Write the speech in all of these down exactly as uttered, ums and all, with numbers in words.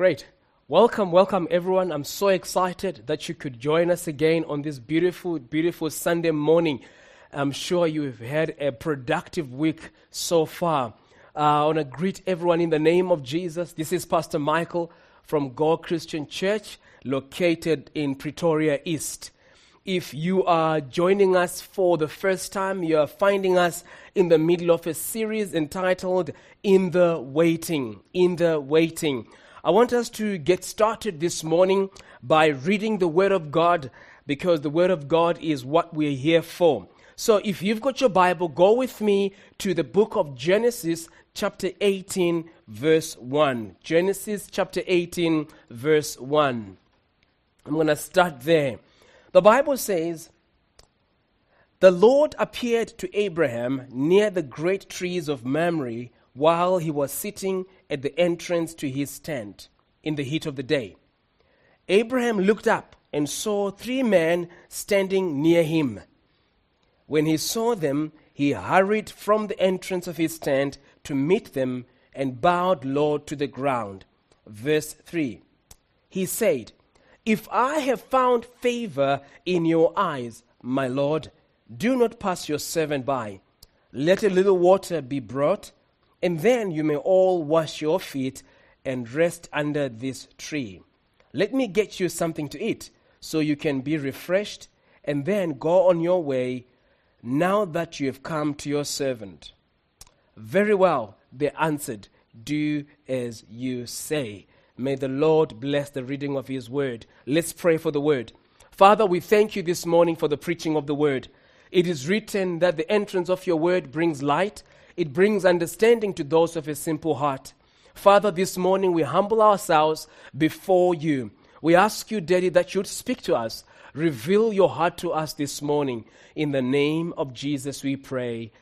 Great. Welcome, welcome everyone. I'm so excited that you could join us again on this beautiful, beautiful Sunday morning. I'm sure you've had a productive week so far. Uh, I want to greet everyone in the name of Jesus. This is Pastor Michael from God Christian Church, located in Pretoria East. If you are joining us for the first time, you are finding us in the middle of a series entitled In the Waiting, In the Waiting. I want us to get started this morning by reading the Word of God, because the Word of God is what we're here for. So if you've got your Bible, go with me to the book of Genesis chapter eighteen, verse one. Genesis chapter eighteen, verse one. I'm going to start there. The Bible says, "The Lord appeared to Abraham near the great trees of Mamre while he was sitting at the entrance to his tent in the heat of the day. Abraham looked up and saw three men standing near him. When he saw them, he hurried from the entrance of his tent to meet them and bowed low to the ground." Verse three. He said, "If I have found favor in your eyes, my Lord, do not pass your servant by. Let a little water be brought, and then you may all wash your feet and rest under this tree. Let me get you something to eat, so you can be refreshed, and then go on your way, now that you have come to your servant." "Very well," they answered, "do as you say." May the Lord bless the reading of his word. Let's pray for the word. Father, we thank you this morning for the preaching of the word. It is written that the entrance of your word brings light. It brings understanding to those of a simple heart. Father, this morning we humble ourselves before you. We ask you, Daddy, that you'd speak to us. Reveal your heart to us this morning. In the name of Jesus we pray.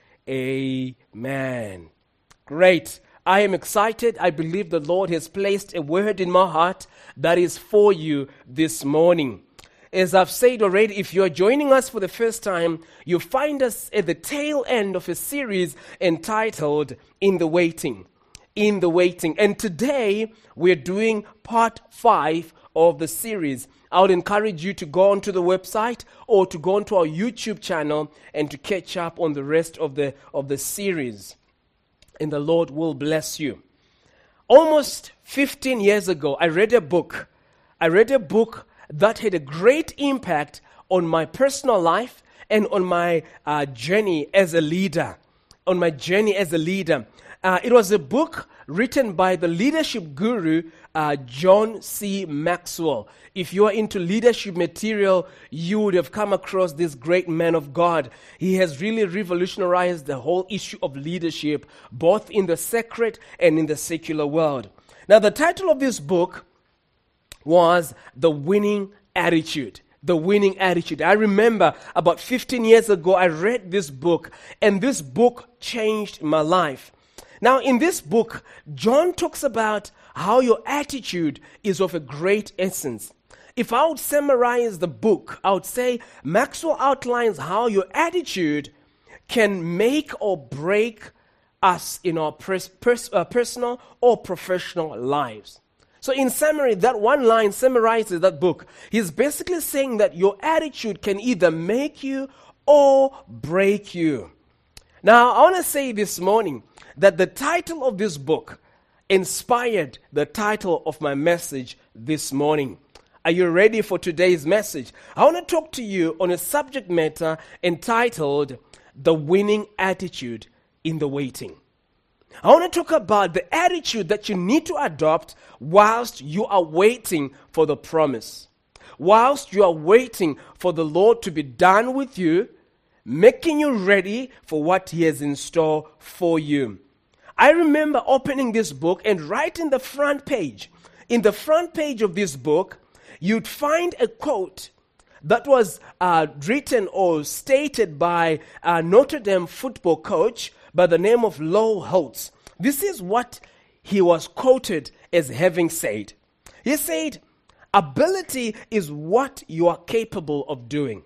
Amen. Great. I am excited. I believe the Lord has placed a word in my heart that is for you this morning. As I've said already, if you're joining us for the first time, you find us at the tail end of a series entitled In the Waiting. In the Waiting. And today, we're doing part five of the series. I would encourage you to go onto the website or to go onto our YouTube channel and to catch up on the rest of the, of the series. And the Lord will bless you. Almost fifteen years ago, I read a book. I read a book that had a great impact on my personal life and on my uh, journey as a leader. On my journey as a leader. Uh, it was a book written by the leadership guru, uh, John C. Maxwell. If you are into leadership material, you would have come across this great man of God. He has really revolutionized the whole issue of leadership, both in the sacred and in the secular world. Now, the title of this book was The Winning Attitude. The Winning Attitude. I remember about fifteen years ago, I read this book, and this book changed my life. Now, in this book, John talks about how your attitude is of a great essence. If I would summarize the book, I would say Maxwell outlines how your attitude can make or break us in our pers- pers- uh, personal or professional lives. So in summary, that one line summarizes that book. He's basically saying that your attitude can either make you or break you. Now, I want to say this morning that the title of this book inspired the title of my message this morning. Are you ready for today's message? I want to talk to you on a subject matter entitled The Winning Attitude in the Waiting. I want to talk about the attitude that you need to adopt whilst you are waiting for the promise. Whilst you are waiting for the Lord to be done with you, making you ready for what he has in store for you. I remember opening this book, and right in the front page, in the front page of this book, you'd find a quote that was uh, written or stated by a Notre Dame football coach by the name of Lou Holtz. This is what he was quoted as having said. He said, "Ability is what you are capable of doing.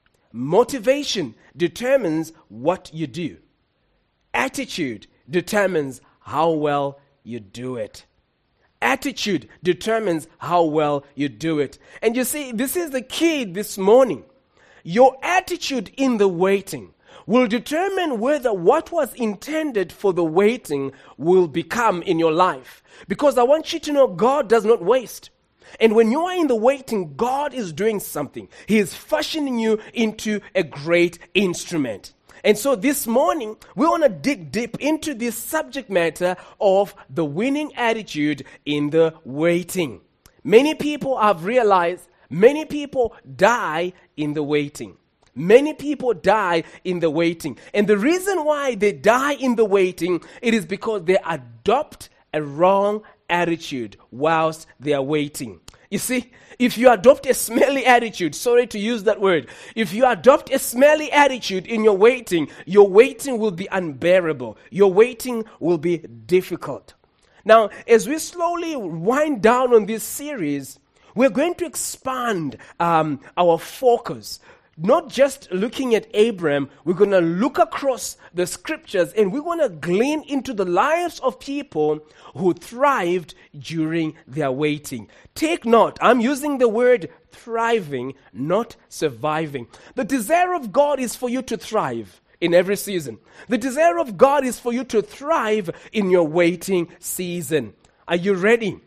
Motivation determines what you do. Attitude determines how well you do it." attitude determines how well you do it. And you see, this is the key this morning. Your attitude in the waiting will determine whether what was intended for the waiting will become in your life. Because I want you to know God does not waste. And when you are in the waiting, God is doing something. He is fashioning you into a great instrument. And so this morning, we want to dig deep into this subject matter of the winning attitude in the waiting. Many people have realized, many people die in the waiting. Many people die in the waiting. And the reason why they die in the waiting, it is because they adopt a wrong attitude whilst they are waiting. You see, if you adopt a smelly attitude, sorry to use that word, if you adopt a smelly attitude in your waiting, your waiting will be unbearable. Your waiting will be difficult. Now, as we slowly wind down on this series, we're going to expand um, our focus. Not just looking at Abraham, we're going to look across the scriptures and we're going to glean into the lives of people who thrived during their waiting. Take note, I'm using the word thriving, not surviving. The desire of God is for you to thrive in every season. The desire of God is for you to thrive in your waiting season. Are you ready?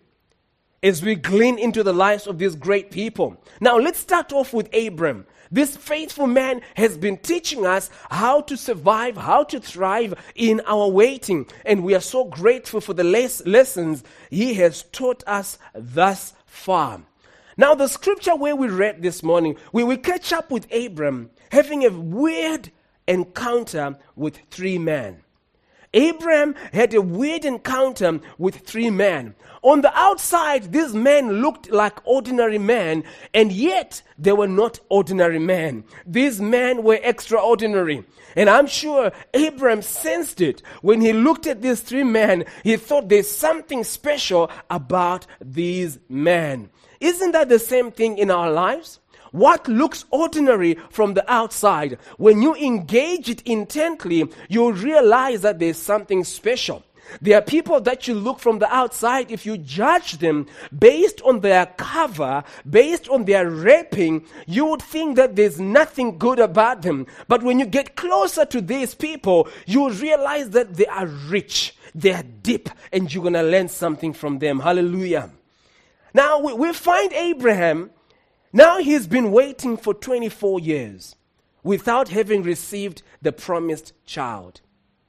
As we glean into the lives of these great people. Now let's start off with Abraham. This faithful man has been teaching us how to survive, how to thrive in our waiting. And we are so grateful for the les- lessons he has taught us thus far. Now the scripture where we read this morning, we will catch up with Abraham having a weird encounter with three men. Abraham had a weird encounter with three men. On the outside, these men looked like ordinary men, and yet they were not ordinary men. These men were extraordinary. And I'm sure Abraham sensed it. When he looked at these three men, he thought there's something special about these men. Isn't that the same thing in our lives? What looks ordinary from the outside, when you engage it intently, you'll realize that there's something special. There are people that you look from the outside, if you judge them based on their cover, based on their wrapping, you would think that there's nothing good about them. But when you get closer to these people, you will realize that they are rich, they are deep, and you're going to learn something from them. Hallelujah. Now, we, we find Abraham. Now he's been waiting for twenty-four years without having received the promised child.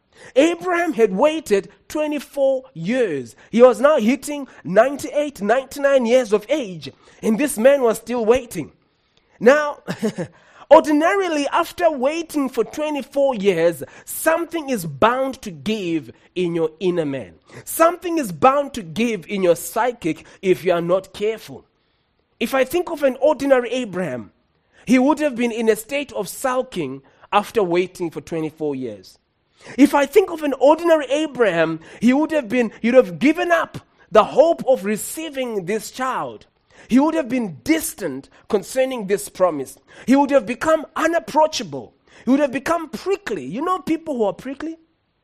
Abraham had waited twenty-four years. He was now hitting ninety-eight, ninety-nine years of age, and this man was still waiting. Now, ordinarily, after waiting for twenty-four years, something is bound to give in your inner man. Something is bound to give in your psychic if you are not careful. If I think of an ordinary Abraham, he would have been in a state of sulking after waiting for twenty-four years. If I think of an ordinary Abraham, he would have been, he would have given up the hope of receiving this child. He would have been distant concerning this promise. He would have become unapproachable. He would have become prickly. You know people who are prickly?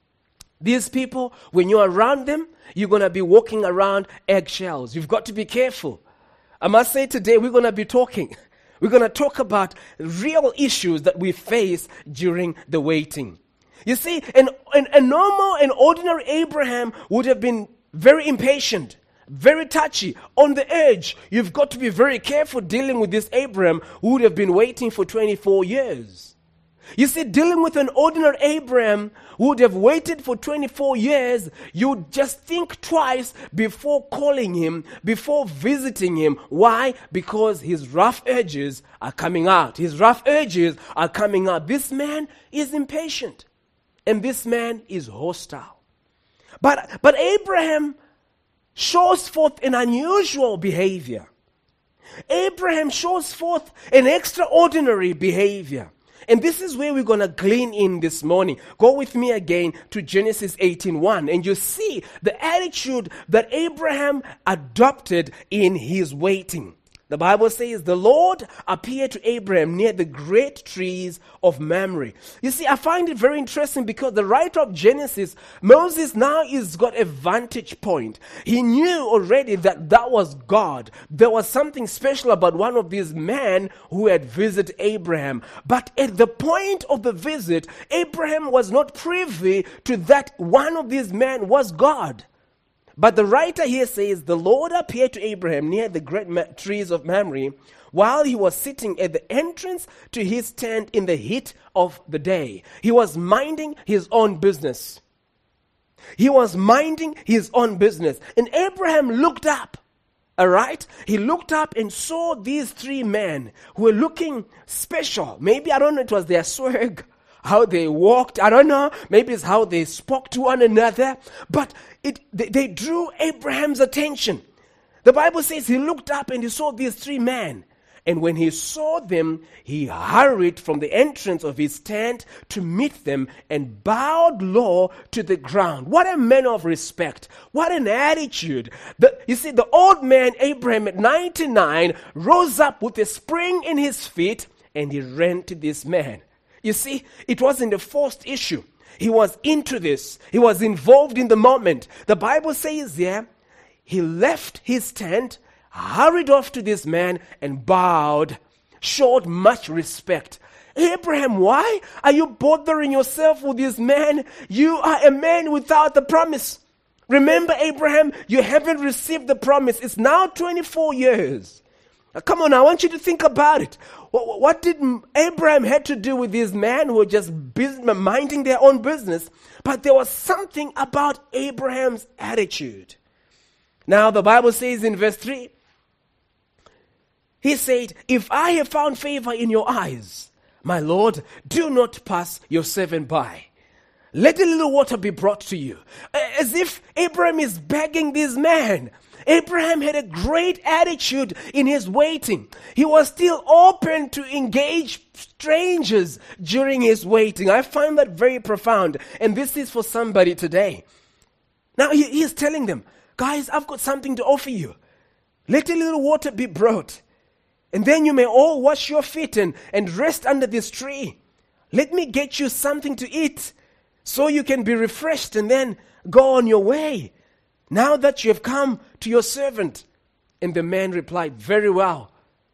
These people, when you're around them, you're going to be walking around eggshells. You've got to be careful. I must say today we're going to be talking. We're going to talk about real issues that we face during the waiting. You see, an, an, a normal and ordinary Abraham would have been very impatient, very touchy, on the edge. You've got to be very careful dealing with this Abraham who would have been waiting for twenty-four years. You see, dealing with an ordinary Abraham who would have waited for twenty-four years, you'd just think twice before calling him, before visiting him. Why? Because his rough edges are coming out. His rough edges are coming out. This man is impatient. And this man is hostile. But, but Abraham shows forth an unusual behavior. Abraham shows forth an extraordinary behavior. And this is where we're going to glean in this morning. Go with me again to Genesis eighteen one, and you see the attitude that Abraham adopted in his waiting. The Bible says the Lord appeared to Abraham near the great trees of Mamre. You see, I find it very interesting because the writer of Genesis, Moses now has got a vantage point. He knew already that that was God. There was something special about one of these men who had visited Abraham. But at the point of the visit, Abraham was not privy to that one of these men was God. But the writer here says, the Lord appeared to Abraham near the great ma- trees of Mamre while he was sitting at the entrance to his tent in the heat of the day. He was minding his own business. He was minding his own business. And Abraham looked up. All right? He looked up and saw these three men who were looking special. Maybe, I don't know, it was their swag, how they walked. I don't know. Maybe it's how they spoke to one another. But it, they, they drew Abraham's attention. The Bible says he looked up and he saw these three men. And when he saw them, he hurried from the entrance of his tent to meet them and bowed low to the ground. What a man of respect. What an attitude. The, you see, the old man Abraham at ninety-nine rose up with a spring in his feet and he ran to this man. You see, it wasn't a forced issue. He was into this. He was involved in the moment. The Bible says there, he left his tent, hurried off to this man and bowed, showed much respect. Abraham, why are you bothering yourself with this man? You are a man without the promise. Remember, Abraham, you haven't received the promise. It's now twenty-four years. Now, come on, I want you to think about it. What, what did Abraham had to do with these men who were just business, minding their own business? But there was something about Abraham's attitude. Now, the Bible says in verse three, he said, if I have found favor in your eyes, my Lord, do not pass your servant by. Let a little water be brought to you. As if Abraham is begging this man. Abraham had a great attitude in his waiting. He was still open to engage strangers during his waiting. I find that very profound. And this is for somebody today. Now he, he is telling them, guys, I've got something to offer you. Let a little water be brought. And then you may all wash your feet and, and rest under this tree. Let me get you something to eat so you can be refreshed and then go on your way. Now that you have come to your servant. And the man replied, very well,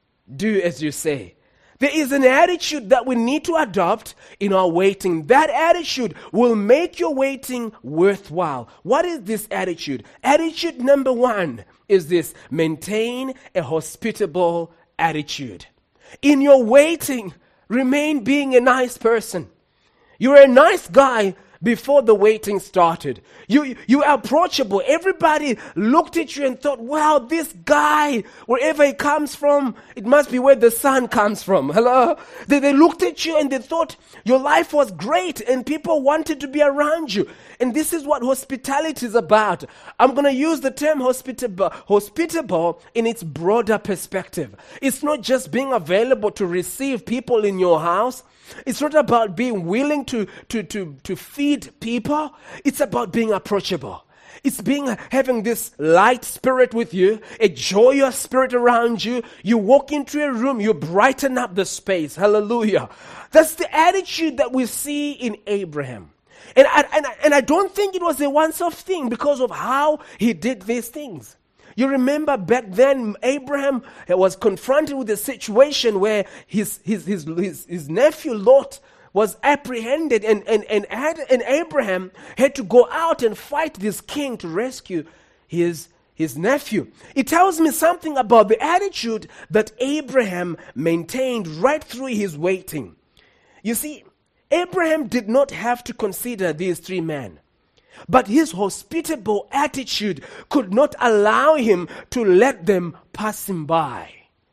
do as you say. There is an attitude that we need to adopt in our waiting. That attitude will make your waiting worthwhile. What is this attitude? Attitude number one is this: maintain a hospitable attitude. In your waiting, remain being a nice person. You're a nice guy before the waiting started. You, you were approachable. Everybody looked at you and thought, wow, this guy, wherever he comes from, it must be where the sun comes from. Hello? They, they looked at you and they thought your life was great and people wanted to be around you. And this is what hospitality is about. I'm going to use the term hospitable, hospitable in its broader perspective. It's not just being available to receive people in your house. It's not about being willing to, to, to, to feed people. It's about being approachable. It's being having this light spirit with you, a joyous spirit around you. You walk into a room, you brighten up the space. Hallelujah. That's the attitude that we see in Abraham. And I, and I, and I don't think it was a once-off thing because of how he did these things. You remember back then, Abraham was confronted with a situation where his his his his, his nephew Lot was apprehended, and and and, had, and Abraham had to go out and fight this king to rescue his his nephew. It tells me something about the attitude that Abraham maintained right through his waiting. You see, Abraham did not have to consider these three men. But his hospitable attitude could not allow him to let them pass him by.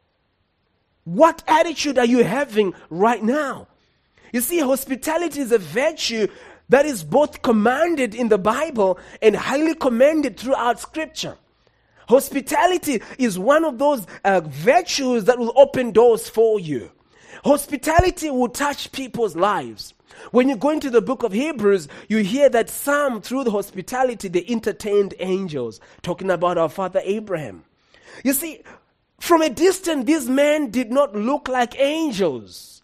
What attitude are you having right now? You see, hospitality is a virtue that is both commanded in the Bible and highly commended throughout Scripture. Hospitality is one of those uh, virtues that will open doors for you. Hospitality will touch people's lives. When you go into the book of Hebrews, you hear that some, through the hospitality, they entertained angels, talking about our father Abraham. You see, From a distance, these men did not look like angels.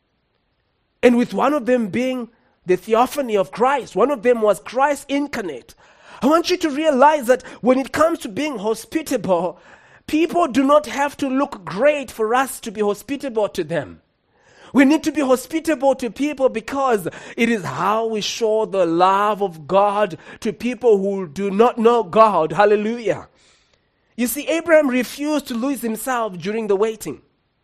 And with one of them being the theophany of Christ, one of them was Christ incarnate. I want you to realize that when it comes to being hospitable, people do not have to look great for us to be hospitable to them. We need to be hospitable to people because it is how we show the love of God to people who do not know God. Hallelujah. You see, Abraham refused to lose himself during the waiting.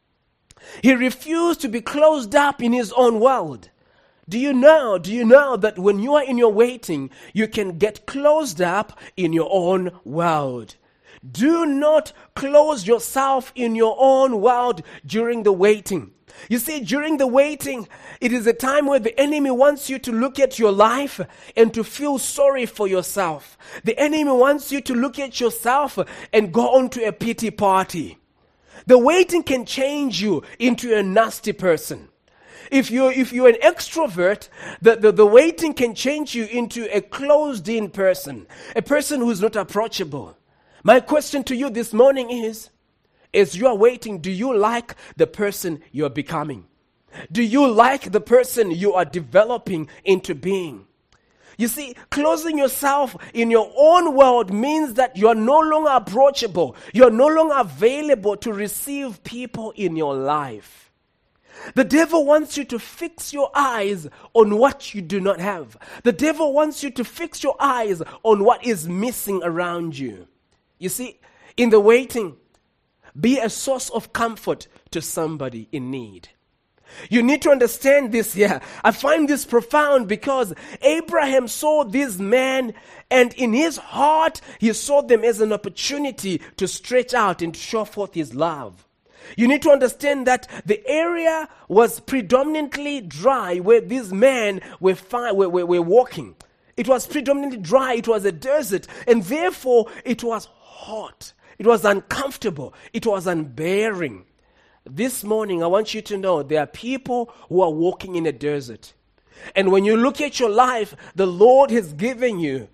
He refused to be closed up in his own world. Do you know, do you know that when you are in your waiting, you can get closed up in your own world? Do not close yourself in your own world during the waiting. You see, during the waiting, it is a time where the enemy wants you to look at your life and to feel sorry for yourself. The enemy wants you to look at yourself and go on to a pity party. The waiting can change you into a nasty person. If you're, if you're an extrovert, the, the, the waiting can change you into a closed-in person, a person who's not approachable. My question to you this morning is, as you are waiting, do you like the person you are becoming? Do you like the person you are developing into being? You see, closing yourself in your own world means that you are no longer approachable. You are no longer available to receive people in your life. The devil wants you to fix your eyes on what you do not have. The devil wants you to fix your eyes on what is missing around you. You see, in the waiting, be a source of comfort to somebody in need. You need to understand this here. I find this profound because Abraham saw this man, and in his heart, he saw them as an opportunity to stretch out and show forth his love. You need to understand that the area was predominantly dry where these men were, fi- were, were, were walking. It was predominantly dry. It was a desert, and therefore it was hot. It was uncomfortable. It was unbearing. This morning, I want you to know there are people who are walking in a desert. And when you look at your life, the Lord has given you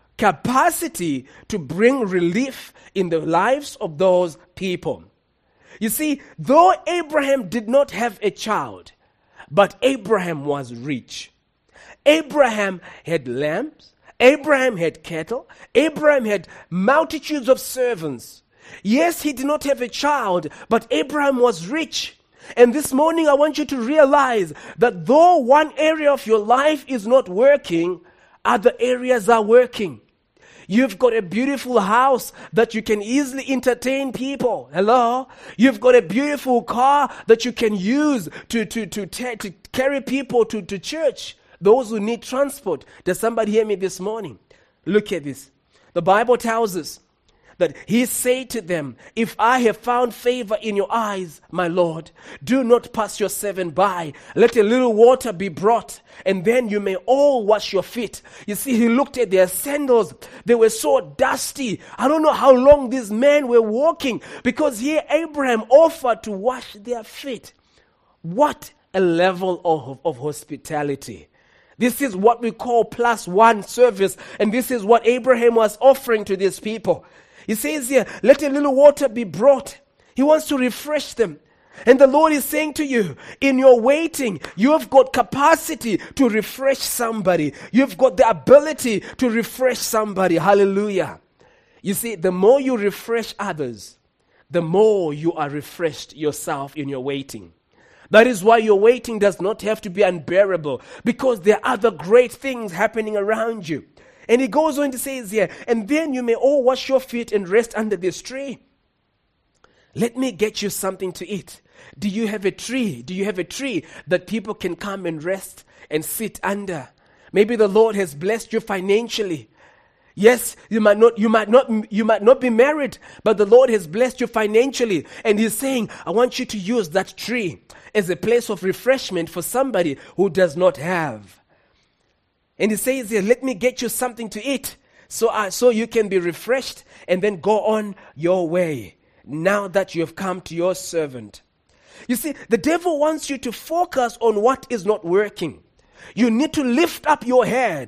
capacity to bring relief in the lives of those people. You see, though Abraham did not have a child, but Abraham was rich. Abraham had lambs. Abraham had cattle. Abraham had multitudes of servants. Yes, he did not have a child, but Abraham was rich. And this morning I want you to realize that though one area of your life is not working, other areas are working. You've got a beautiful house that you can easily entertain people. Hello? You've got a beautiful car that you can use to, to, to, ta- to carry people to, to church. Those who need transport. Does somebody hear me this morning? Look at this. The Bible tells us that he said to them, if I have found favor in your eyes, my Lord, do not pass your servant by. Let a little water be brought, and then you may all wash your feet. You see, he looked at their sandals. They were so dusty. I don't know how long these men were walking, because here Abraham offered to wash their feet. What a level of, of hospitality. This is what we call plus one service, and this is what Abraham was offering to these people. He says here, let a little water be brought. He wants to refresh them. And the Lord is saying to you, in your waiting, you have got capacity to refresh somebody. You've got the ability to refresh somebody. Hallelujah. You see, the more you refresh others, the more you are refreshed yourself in your waiting. That is why your waiting does not have to be unbearable, because there are other great things happening around you. And he goes on to say here, and then you may all wash your feet and rest under this tree. Let me get you something to eat. Do you have a tree? Do you have a tree that people can come and rest and sit under? Maybe the Lord has blessed you financially. Yes, you might not, you might not, you might not be married, but the Lord has blessed you financially. And he's saying, I want you to use that tree as a place of refreshment for somebody who does not have. And he says here, let me get you something to eat so, uh, so you can be refreshed and then go on your way now that you have come to your servant. You see, the devil wants you to focus on what is not working. You need to lift up your head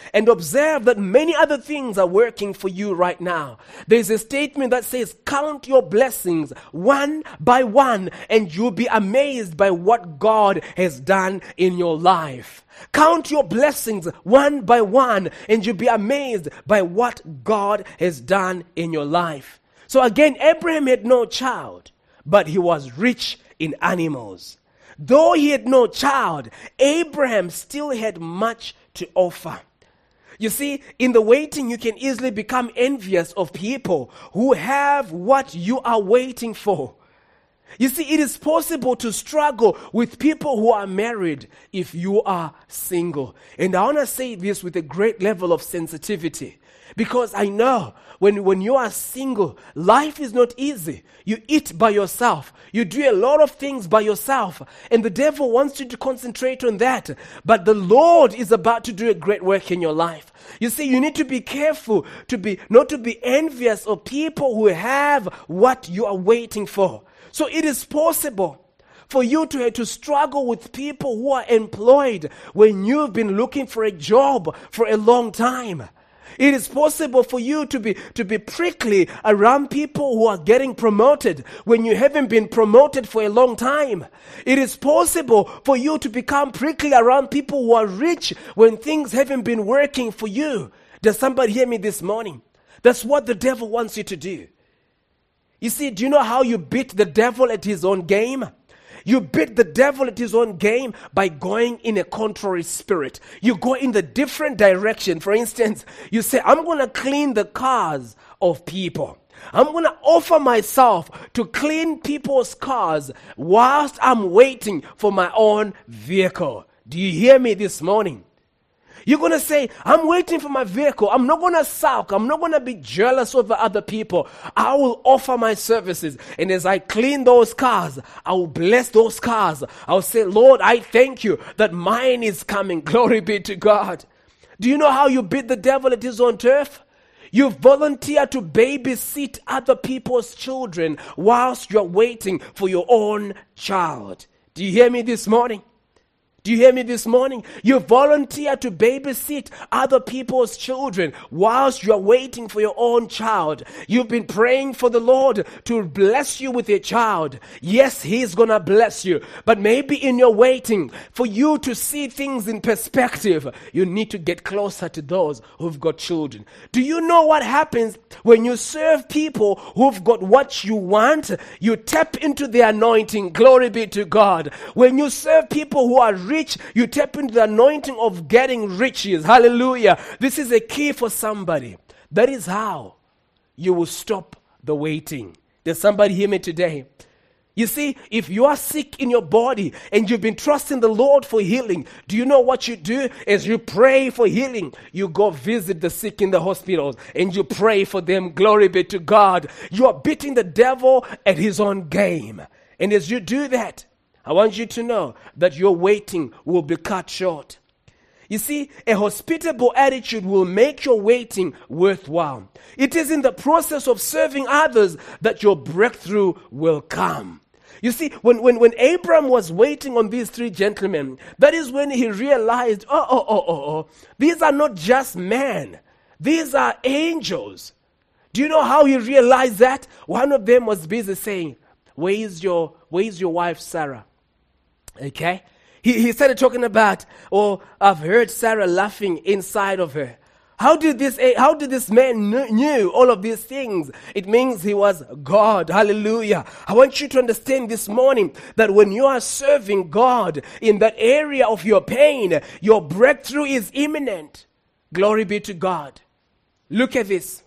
and observe that many other things are working for you right now. There's a statement that says, count your blessings one by one, and you'll be amazed by what God has done in your life. Count your blessings one by one, and you'll be amazed by what God has done in your life. So again, Abraham had no child, but he was rich in animals. Though he had no child, Abraham still had much to offer. You see, in the waiting, you can easily become envious of people who have what you are waiting for. You see, it is possible to struggle with people who are married if you are single. And I want to say this with a great level of sensitivity, because I know when, when you are single, life is not easy. You eat by yourself. You do a lot of things by yourself. And the devil wants you to concentrate on that. But the Lord is about to do a great work in your life. You see, you need to be careful to be not to be envious of people who have what you are waiting for. So it is possible for you to, to struggle with people who are employed when you've been looking for a job for a long time. It is possible for you to be to be prickly around people who are getting promoted when you haven't been promoted for a long time. It is possible for you to become prickly around people who are rich when things haven't been working for you. Does somebody hear me this morning? That's what the devil wants you to do. You see, do you know how you beat the devil at his own game? You beat the devil at his own game by going in a contrary spirit. You go in the different direction. For instance, you say, I'm going to clean the cars of people. I'm going to offer myself to clean people's cars whilst I'm waiting for my own vehicle. Do you hear me this morning? You're going to say, I'm waiting for my vehicle. I'm not going to sulk. I'm not going to be jealous over other people. I will offer my services. And as I clean those cars, I will bless those cars. I'll say, Lord, I thank you that mine is coming. Glory be to God. Do you know how you beat the devil at his own turf? You volunteer to babysit other people's children whilst you're waiting for your own child. Do you hear me this morning? Do you hear me this morning? You volunteer to babysit other people's children whilst you're waiting for your own child. You've been praying for the Lord to bless you with a child. Yes, He's going to bless you. But maybe in your waiting, for you to see things in perspective, you need to get closer to those who've got children. Do you know what happens when you serve people who've got what you want? You tap into the anointing. Glory be to God. When you serve people who are rich, you tap into the anointing of getting riches. Hallelujah. This is a key for somebody. That is how you will stop the waiting. Does somebody hear me today? You see, if you are sick in your body and you've been trusting the Lord for healing, do you know what you do? As you pray for healing, you go visit the sick in the hospitals and you pray for them. Glory be to God. You are beating the devil at his own game. And as you do that, I want you to know that your waiting will be cut short. You see, a hospitable attitude will make your waiting worthwhile. It is in the process of serving others that your breakthrough will come. You see, when, when, when Abram was waiting on these three gentlemen, that is when he realized, oh, oh, oh, oh, oh, these are not just men. These are angels. Do you know how he realized that? One of them was busy saying, where is your, where is your wife, Sarah? Okay? He, he started talking about, oh, I've heard Sarah laughing inside of her. How did this, how did this man kn- knew all of these things? It means he was God. Hallelujah. I want you to understand this morning that when you are serving God in that area of your pain, your breakthrough is imminent. Glory be to God. Look at this.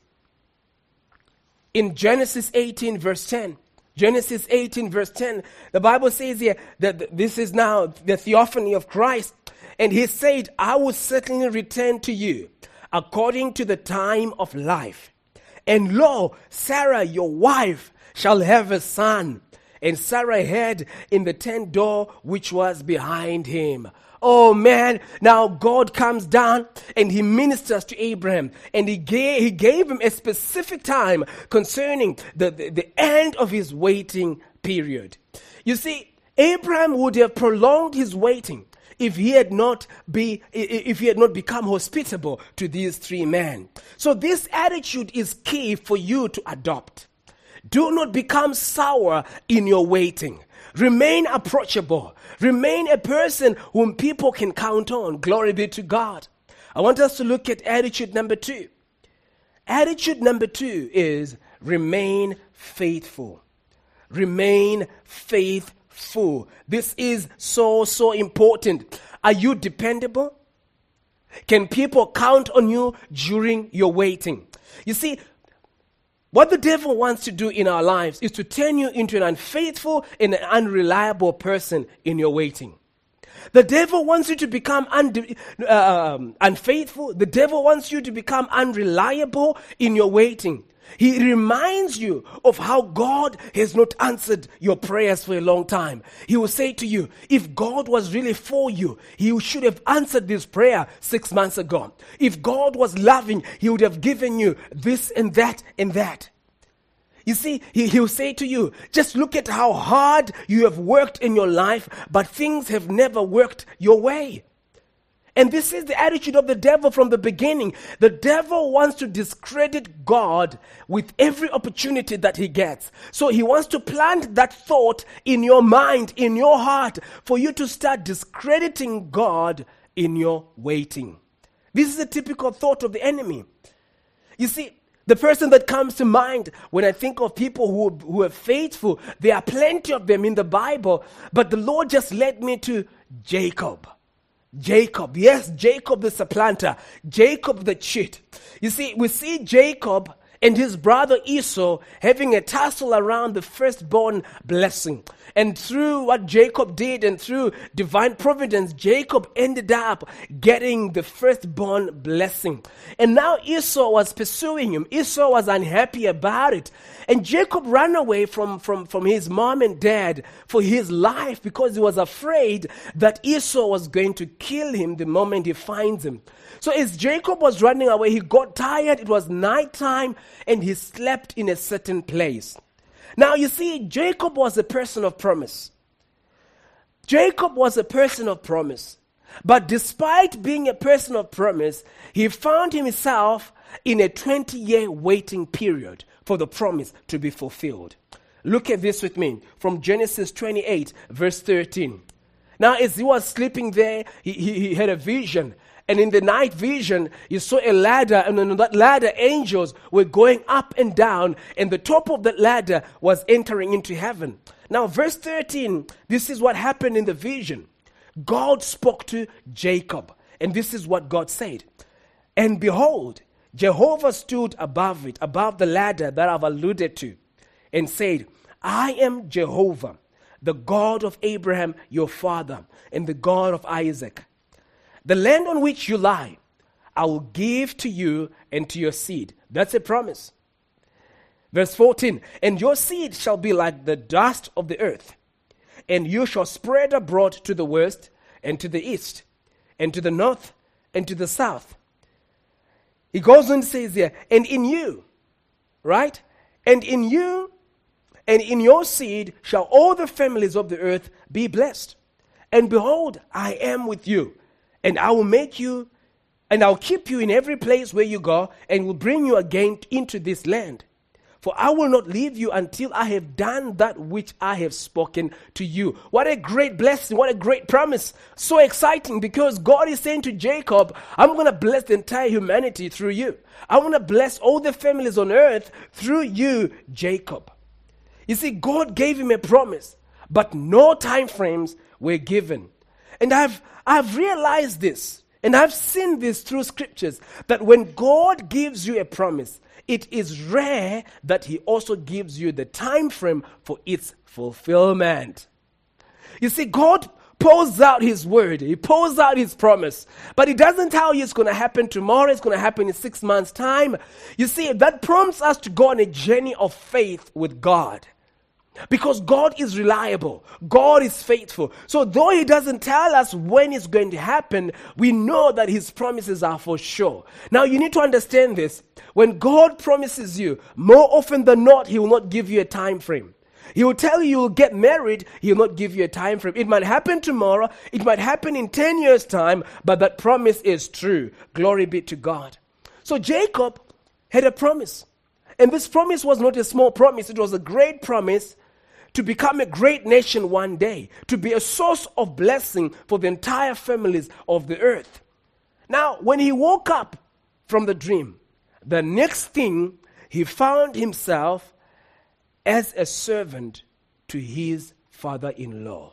In Genesis eighteen verse ten. Genesis eighteen verse ten, the Bible says here that this is now the theophany of Christ. And he said, I will certainly return to you according to the time of life. And lo, Sarah, your wife, shall have a son. And Sarah hid in the tent door which was behind him. Oh man, now God comes down and he ministers to Abraham, and he gave, he gave him a specific time concerning the, the, the end of his waiting period. You see, Abraham would have prolonged his waiting if he had not be if he had not become hospitable to these three men. So this attitude is key for you to adopt. Do not become sour in your waiting. Remain approachable. Remain a person whom people can count on. Glory be to God. I want us to look at attitude number two. Attitude number two is remain faithful. Remain faithful. This is so, so important. Are you dependable? Can people count on you during your waiting? You see, what the devil wants to do in our lives is to turn you into an unfaithful and an unreliable person in your waiting. The devil wants you to become unde- uh, um, unfaithful. The devil wants you to become unreliable in your waiting. He reminds you of how God has not answered your prayers for a long time. He will say to you, if God was really for you, he should have answered this prayer six months ago. If God was loving, he would have given you this and that and that. You see, he, he'll say to you, just look at how hard you have worked in your life, but things have never worked your way. And this is the attitude of the devil from the beginning. The devil wants to discredit God with every opportunity that he gets. So he wants to plant that thought in your mind, in your heart, for you to start discrediting God in your waiting. This is a typical thought of the enemy. You see, the person that comes to mind when I think of people who, who are faithful, there are plenty of them in the Bible, but the Lord just led me to Jacob. Jacob, yes, Jacob the supplanter, Jacob the cheat. You see, we see Jacob and his brother Esau having a tussle around the firstborn blessing. And through what Jacob did and through divine providence, Jacob ended up getting the firstborn blessing. And now Esau was pursuing him. Esau was unhappy about it. And Jacob ran away from, from, from his mom and dad for his life because he was afraid that Esau was going to kill him the moment he finds him. So as Jacob was running away, he got tired. It was nighttime and he slept in a certain place. Now you see, Jacob was a person of promise. Jacob was a person of promise. But despite being a person of promise, he found himself in a twenty-year waiting period for the promise to be fulfilled. Look at this with me from Genesis twenty-eight, verse thirteen. Now as he was sleeping there, he, he, he had a vision. And in the night vision, he saw a ladder, and on that ladder, angels were going up and down, and the top of that ladder was entering into heaven. Now, verse thirteen, this is what happened in the vision. God spoke to Jacob, and this is what God said. And behold, Jehovah stood above it, above the ladder that I've alluded to, and said, I am Jehovah, the God of Abraham, your father, and the God of Isaac. The land on which you lie, I will give to you and to your seed. That's a promise. Verse fourteen, and your seed shall be like the dust of the earth, and you shall spread abroad to the west and to the east and to the north and to the south. He goes on and says here, and in you, right? And in you and in your seed shall all the families of the earth be blessed. And behold, I am with you. And I will make you, and I'll keep you in every place where you go, and will bring you again into this land. For I will not leave you until I have done that which I have spoken to you. What a great blessing, what a great promise. So exciting, because God is saying to Jacob, I'm going to bless the entire humanity through you. I want to bless all the families on earth through you, Jacob. You see, God gave him a promise, but no time frames were given. And I've I've realized this, and I've seen this through scriptures, that when God gives you a promise, it is rare that he also gives you the time frame for its fulfillment. You see, God pours out his word, he pours out his promise, but he doesn't tell you it's going to happen tomorrow, it's going to happen in six months' time. You see, that prompts us to go on a journey of faith with God. Because God is reliable. God is faithful. So though he doesn't tell us when it's going to happen, we know that his promises are for sure. Now you need to understand this. When God promises you, more often than not, he will not give you a time frame. He will tell you you'll get married. He'll not give you a time frame. It might happen tomorrow. It might happen in ten years' time, but that promise is true. Glory be to God. So Jacob had a promise. And this promise was not a small promise. It was a great promise to become a great nation one day, to be a source of blessing for the entire families of the earth. Now, when he woke up from the dream, the next thing he found himself as a servant to his father-in-law.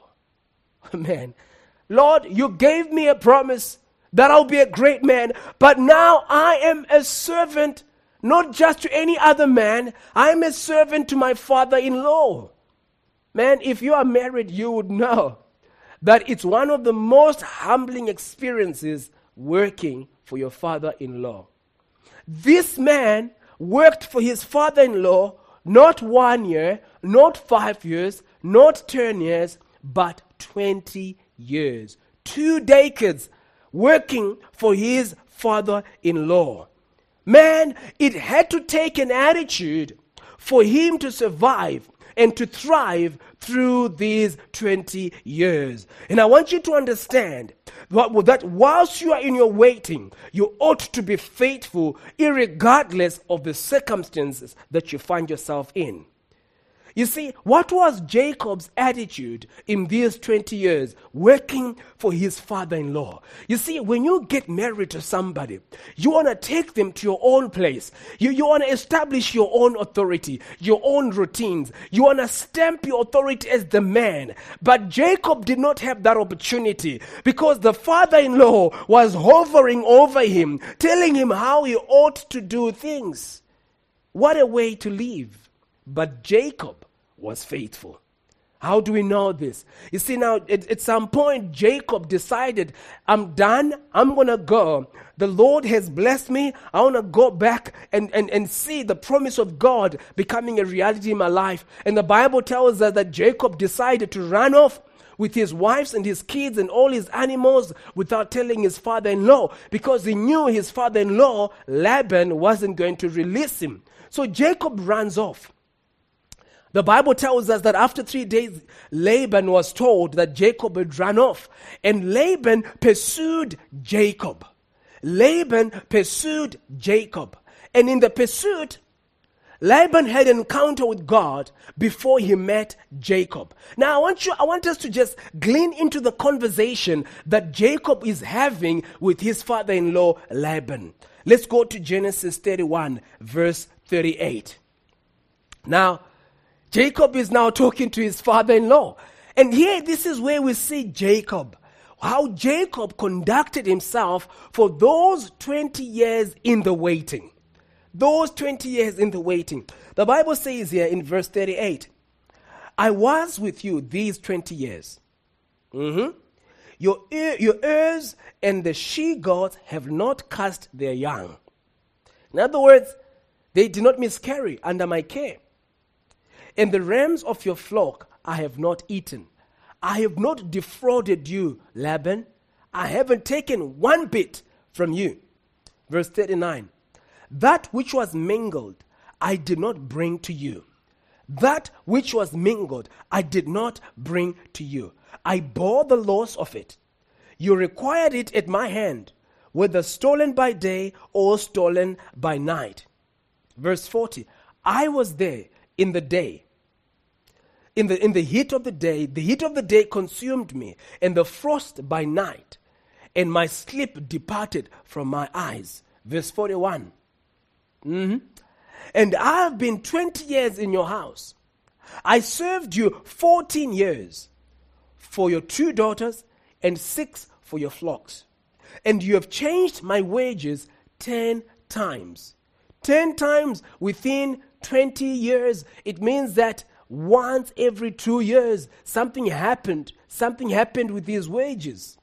Man, Lord, you gave me a promise that I'll be a great man, but now I am a servant, not just to any other man. I am a servant to my father-in-law. Man, if you are married, you would know that it's one of the most humbling experiences working for your father-in-law. This man worked for his father-in-law not one year, not five years, not ten years, but twenty years. Two decades working for his father-in-law. Man, it had to take an attitude for him to survive and to thrive through these twenty years. And I want you to understand that, that whilst you are in your waiting, you ought to be faithful irregardless of the circumstances that you find yourself in. You see, what was Jacob's attitude in these twenty years working for his father-in-law? You see, when you get married to somebody, you want to take them to your own place. You, you want to establish your own authority, your own routines. You want to stamp your authority as the man. But Jacob did not have that opportunity because the father-in-law was hovering over him, telling him how he ought to do things. What a way to live. But Jacob was faithful. How do we know this? You see, now, at, at some point, Jacob decided, I'm done. I'm going to go. The Lord has blessed me. I want to go back and, and, and see the promise of God becoming a reality in my life. And the Bible tells us that Jacob decided to run off with his wives and his kids and all his animals without telling his father-in-law, because he knew his father-in-law, Laban, wasn't going to release him. So Jacob runs off. The Bible tells us that after three days, Laban was told that Jacob had run off. And Laban pursued Jacob. Laban pursued Jacob. And in the pursuit, Laban had an encounter with God before he met Jacob. Now, I want you, I want us to just glean into the conversation that Jacob is having with his father-in-law, Laban. Let's go to Genesis thirty-one, verse thirty-eight. Now, Jacob is now talking to his father-in-law. And here, this is where we see Jacob. How Jacob conducted himself for those twenty years in the waiting. Those twenty years in the waiting. The Bible says here in verse thirty-eight, I was with you these twenty years. Mm-hmm. Your, your heirs and the she-goats have not cast their young. In other words, they did not miscarry under my care. And the rams of your flock I have not eaten. I have not defrauded you, Laban. I haven't taken one bit from you. Verse thirty-nine. That which was mingled, I did not bring to you. That which was mingled, I did not bring to you. I bore the loss of it. You required it at my hand, whether stolen by day or stolen by night. Verse forty. I was there in the day. In the, in the heat of the day, the heat of the day consumed me, and the frost by night, and my sleep departed from my eyes. Verse forty-one. Mm-hmm. And I have been twenty years in your house. I served you fourteen years for your two daughters and six for your flocks. And you have changed my wages ten times. Ten times within twenty years. It means that once every two years, something happened. Something happened with his wages.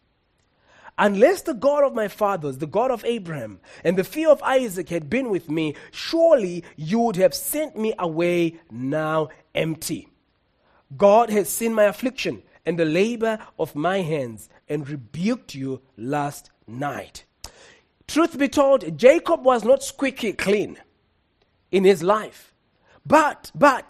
Unless the God of my fathers, the God of Abraham, and the fear of Isaac had been with me, surely you would have sent me away now empty. God has seen my affliction and the labor of my hands and rebuked you last night. Truth be told, Jacob was not squeaky clean in his life. But, but,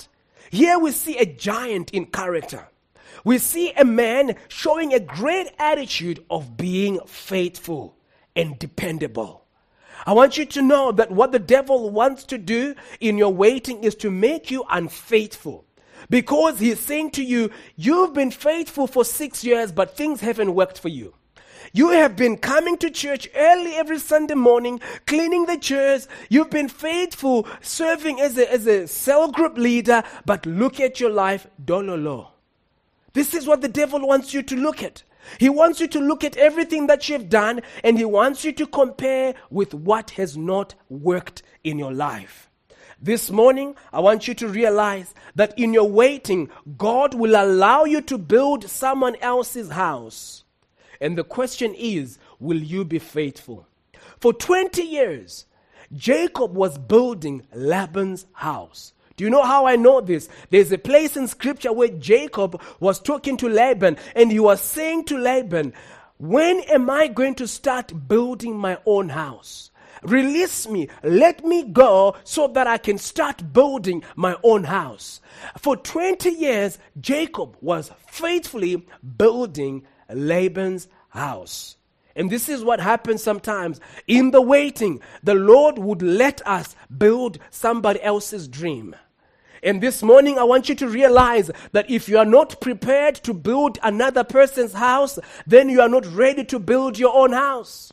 Here we see a giant in character. We see a man showing a great attitude of being faithful and dependable. I want you to know that what the devil wants to do in your waiting is to make you unfaithful. Because he's saying to you, you've been faithful for six years, but things haven't worked for you. You have been coming to church early every Sunday morning, cleaning the chairs. You've been faithful, serving as a, as a cell group leader, but look at your life, dololo. This is what the devil wants you to look at. He wants you to look at everything that you've done, and he wants you to compare with what has not worked in your life. This morning, I want you to realize that in your waiting, God will allow you to build someone else's house. And the question is, will you be faithful? For twenty years, Jacob was building Laban's house. Do you know how I know this? There's a place in scripture where Jacob was talking to Laban, and he was saying to Laban, when am I going to start building my own house? Release me, let me go so that I can start building my own house. For twenty years, Jacob was faithfully building Laban's house. And this is what happens sometimes. In the waiting, the Lord would let us build somebody else's dream. And this morning, I want you to realize that if you are not prepared to build another person's house, then you are not ready to build your own house.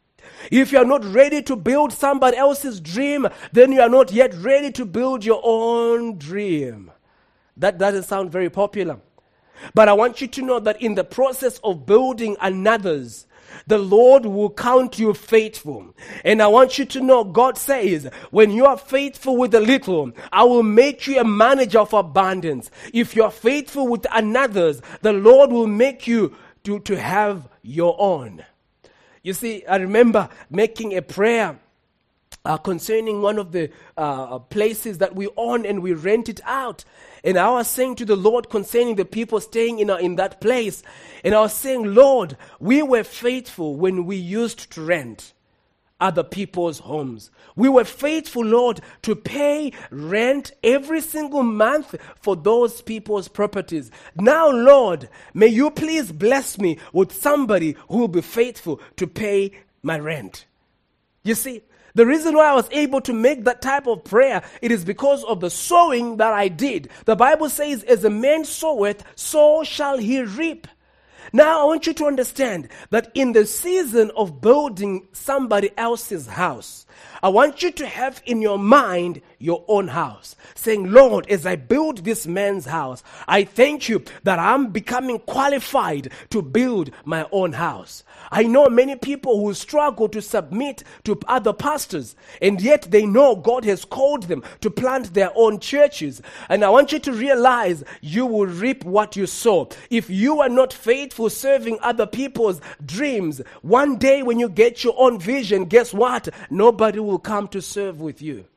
If you are not ready to build somebody else's dream, then you are not yet ready to build your own dream. That doesn't sound very popular. But I want you to know that in the process of building another's, the Lord will count you faithful. And I want you to know, God says, when you are faithful with a little, I will make you a manager of abundance. If you are faithful with another's, the Lord will make you to, to have your own. You see, I remember making a prayer uh, concerning one of the uh, places that we own and we rent it out. And I was saying to the Lord concerning the people staying in, uh, in that place. And I was saying, Lord, we were faithful when we used to rent other people's homes. We were faithful, Lord, to pay rent every single month for those people's properties. Now, Lord, may you please bless me with somebody who will be faithful to pay my rent. You see, the reason why I was able to make that type of prayer, it is because of the sowing that I did. The Bible says, as a man soweth, so shall he reap. Now, I want you to understand that in the season of building somebody else's house, I want you to have in your mind your own house. Saying, Lord, as I build this man's house, I thank you that I'm becoming qualified to build my own house. I know many people who struggle to submit to other pastors, and yet they know God has called them to plant their own churches. And I want you to realize you will reap what you sow. If you are not faithful serving other people's dreams, one day when you get your own vision, guess what? Nobody will come to serve with you.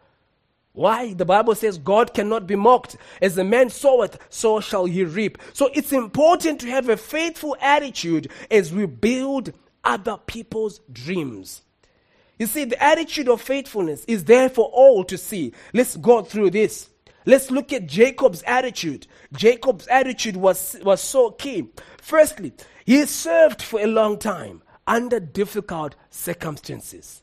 Why? The Bible says God cannot be mocked. As a man soweth, so shall he reap. So it's important to have a faithful attitude as we build other people's dreams. You see, the attitude of faithfulness is there for all to see. Let's go through this. Let's look at Jacob's attitude. Jacob's attitude was, was so key. Firstly, he served for a long time under difficult circumstances.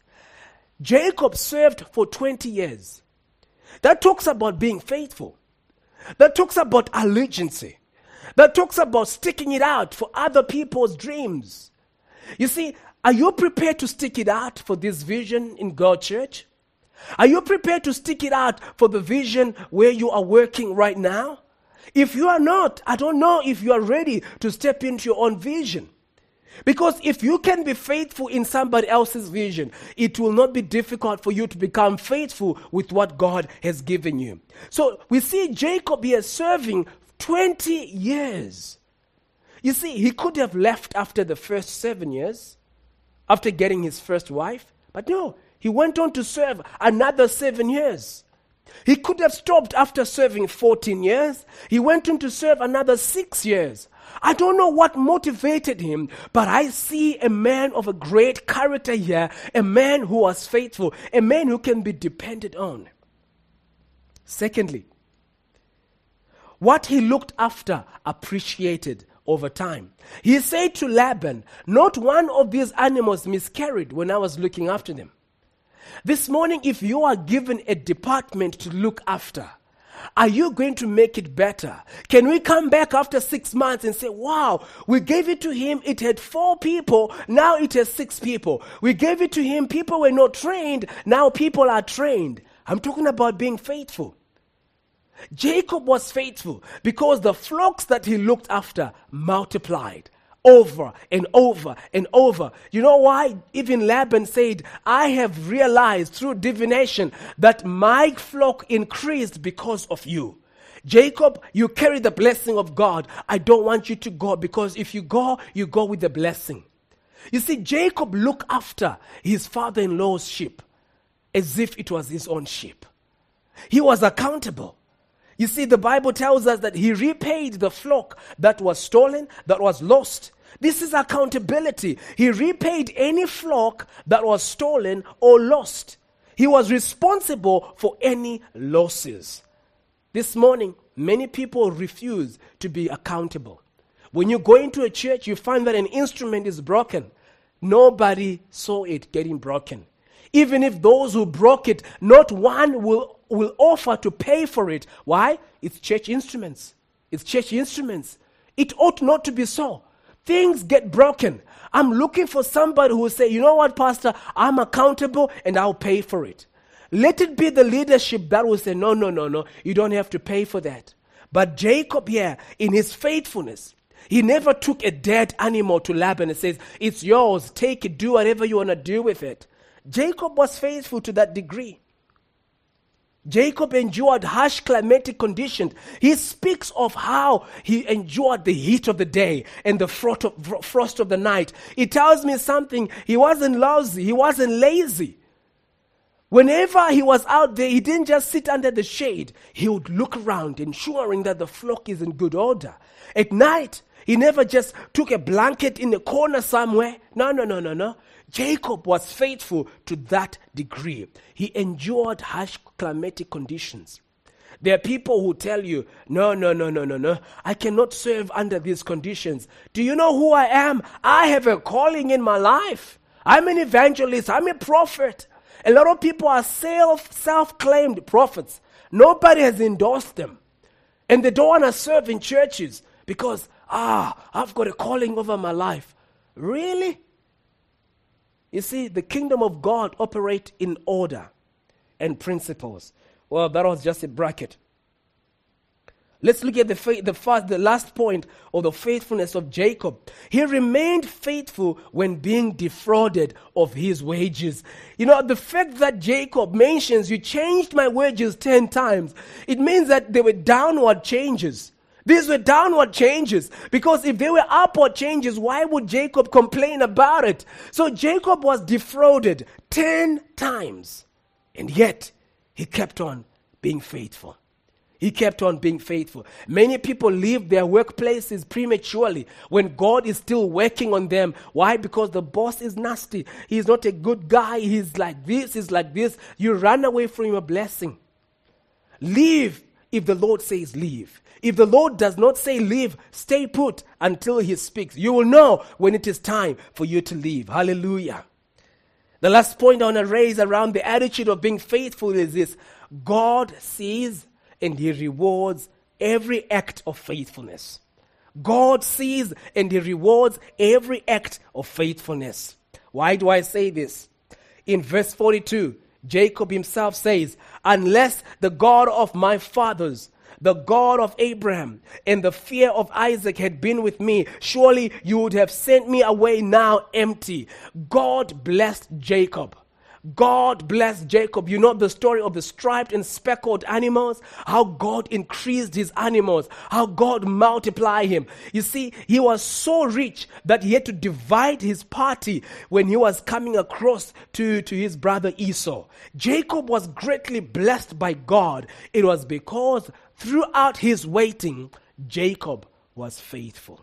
Jacob served for twenty years. That talks about being faithful. That talks about allegiance. That talks about sticking it out for other people's dreams. You see, are you prepared to stick it out for this vision in God's church? Are you prepared to stick it out for the vision where you are working right now? If you are not, I don't know if you are ready to step into your own vision. Because if you can be faithful in somebody else's vision, it will not be difficult for you to become faithful with what God has given you. So we see Jacob here serving twenty years. You see, he could have left after the first seven years, after getting his first wife. But no, he went on to serve another seven years. He could have stopped after serving fourteen years. He went on to serve another six years. I don't know what motivated him, but I see a man of a great character here, a man who was faithful, a man who can be depended on. Secondly, what he looked after appreciated over time. He said to Laban, not one of these animals miscarried when I was looking after them. This morning, if you are given a department to look after, are you going to make it better? Can we come back after six months and say, wow, we gave it to him, it had four people, now it has six people. We gave it to him, people were not trained, now people are trained. I'm talking about being faithful. Jacob was faithful because the flocks that he looked after multiplied over and over and over. You know why? Even Laban said, I have realized through divination that my flock increased because of you. Jacob, you carry the blessing of God. I don't want you to go, because if you go, you go with the blessing. You see, Jacob looked after his father-in-law's sheep as if it was his own sheep. He was accountable. You see, the Bible tells us that he repaid the flock that was stolen, that was lost. This is accountability. He repaid any flock that was stolen or lost. He was responsible for any losses. This morning, many people refuse to be accountable. When you go into a church, you find that an instrument is broken. Nobody saw it getting broken. Even if those who broke it, not one will, will offer to pay for it. Why? It's church instruments. It's church instruments. It ought not to be so. Things get broken. I'm looking for somebody who will say, you know what, Pastor, I'm accountable and I'll pay for it. Let it be the leadership that will say, no, no, no, no, you don't have to pay for that. But Jacob here, in his faithfulness, he never took a dead animal to Laban and says, it's yours, take it, do whatever you want to do with it. Jacob was faithful to that degree. Jacob endured harsh climatic conditions. He speaks of how he endured the heat of the day and the frost of the night. It tells me something. He wasn't lousy. He wasn't lazy. Whenever he was out there, he didn't just sit under the shade. He would look around, ensuring that the flock is in good order. At night, he never just took a blanket in a corner somewhere. No, no, no, no, no. Jacob was faithful to that degree. He endured harsh climatic conditions. There are people who tell you, no, no, no, no, no, no, I cannot serve under these conditions. Do you know who I am? I have a calling in my life. I'm an evangelist. I'm a prophet. A lot of people are self, self-claimed prophets. Nobody has endorsed them. And they don't want to serve in churches because, ah, I've got a calling over my life. Really? You see, the kingdom of God operates in order and principles. Well, that was just a bracket. Let's look at the faith, the first, the last point of the faithfulness of Jacob. He remained faithful when being defrauded of his wages. You know, the fact that Jacob mentions, you changed my wages ten times, it means that there were downward changes. These were downward changes, because if they were upward changes, why would Jacob complain about it? So Jacob was defrauded ten times, and yet he kept on being faithful. He kept on being faithful. Many people leave their workplaces prematurely when God is still working on them. Why? Because the boss is nasty. He's not a good guy. He's like this, he's like this. You run away from your blessing. Leave if the Lord says leave. If the Lord does not say leave, stay put until he speaks. You will know when it is time for you to leave. Hallelujah. The last point I want to raise around the attitude of being faithful is this. God sees and he rewards every act of faithfulness. God sees and he rewards every act of faithfulness. Why do I say this? In verse forty-two, Jacob himself says, unless the God of my fathers, the God of Abraham and the fear of Isaac had been with me, surely you would have sent me away now empty. God blessed Jacob. God blessed Jacob. You know the story of the striped and speckled animals? How God increased his animals. How God multiplied him. You see, he was so rich that he had to divide his party when he was coming across to, to his brother Esau. Jacob was greatly blessed by God. It was because throughout his waiting, Jacob was faithful.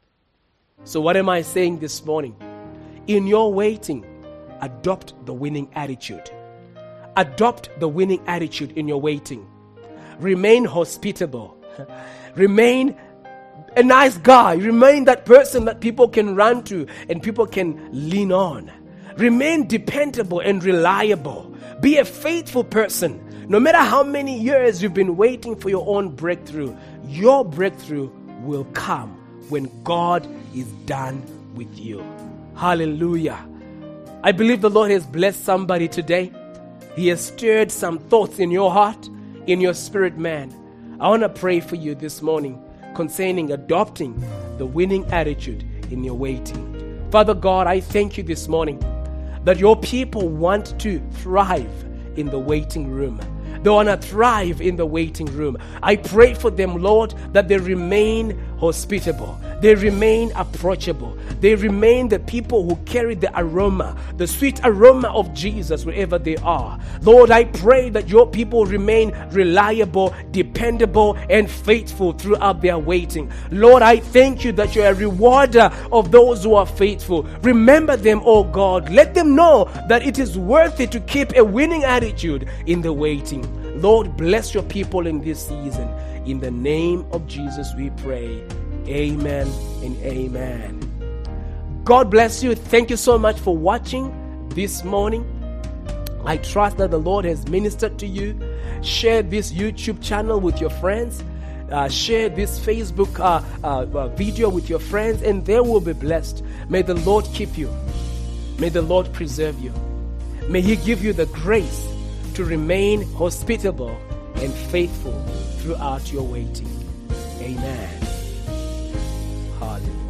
So what am I saying this morning? In your waiting, adopt the winning attitude. Adopt the winning attitude in your waiting. Remain hospitable. Remain a nice guy. Remain that person that people can run to and people can lean on. Remain dependable and reliable. Be a faithful person. No matter how many years you've been waiting for your own breakthrough, your breakthrough will come when God is done with you. Hallelujah. I believe the Lord has blessed somebody today. He has stirred some thoughts in your heart, in your spirit, man. I want to pray for you this morning concerning adopting the winning attitude in your waiting. Father God, I thank you this morning that your people want to thrive in the waiting room. They want to thrive in the waiting room. I pray for them, Lord, that they remain hospitable. They remain approachable. They remain the people who carry the aroma, the sweet aroma of Jesus wherever they are. Lord, I pray that your people remain reliable, dependable, and faithful throughout their waiting. Lord, I thank you that you're a rewarder of those who are faithful. Remember them, oh God. Let them know that it is worth it to keep a winning attitude in the waiting. Lord, bless your people in this season. In the name of Jesus we pray. Amen and amen. God bless you. Thank you so much for watching this morning. I trust that the Lord has ministered to you. Share this YouTube channel with your friends. Uh, share this Facebook uh, uh, uh, video with your friends, and they will be blessed. May the Lord keep you. May the Lord preserve you. May He give you the grace to remain hospitable and faithful throughout your waiting. Amen. Hallelujah.